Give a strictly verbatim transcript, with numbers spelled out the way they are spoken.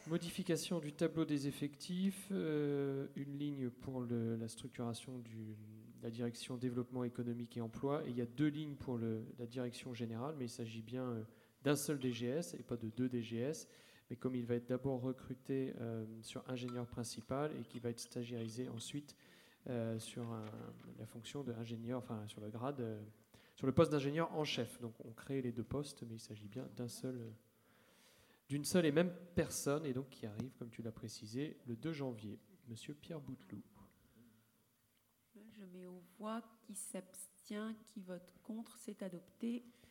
Modification du tableau des effectifs, euh, une ligne pour le, la structuration de la direction développement économique et emploi, et il y a deux lignes pour le, la direction générale, mais il s'agit bien euh, d'un seul D G S et pas de deux D G S, mais comme il va être d'abord recruté euh, sur ingénieur principal et qui va être stagiairisé ensuite euh, sur un, la fonction d'ingénieur, enfin sur le grade, euh, sur le poste d'ingénieur en chef. Donc on crée les deux postes, mais il s'agit bien d'un seul... Euh, d'une seule et même personne, et donc qui arrive, comme tu l'as précisé, le deux janvier. Monsieur Pierre Bouteloup. Je mets aux voix qui s'abstient, qui vote contre, c'est adopté.